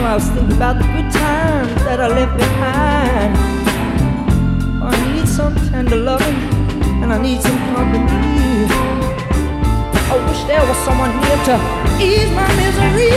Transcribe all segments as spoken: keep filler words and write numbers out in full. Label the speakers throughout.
Speaker 1: I was thinking about the good times that I left behind. Oh, I need some tender loving, and I need some company. I wish there was someone here to ease my misery.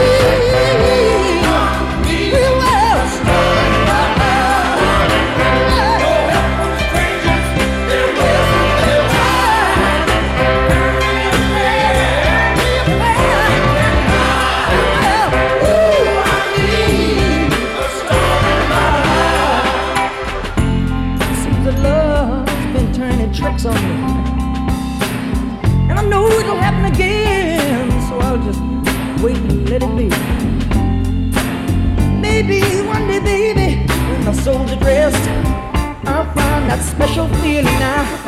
Speaker 1: Tricks on me, and I know it'll happen again, so I'll just wait and let it be. Maybe one day, baby, when my soul's at rest, I'll find that special feeling now.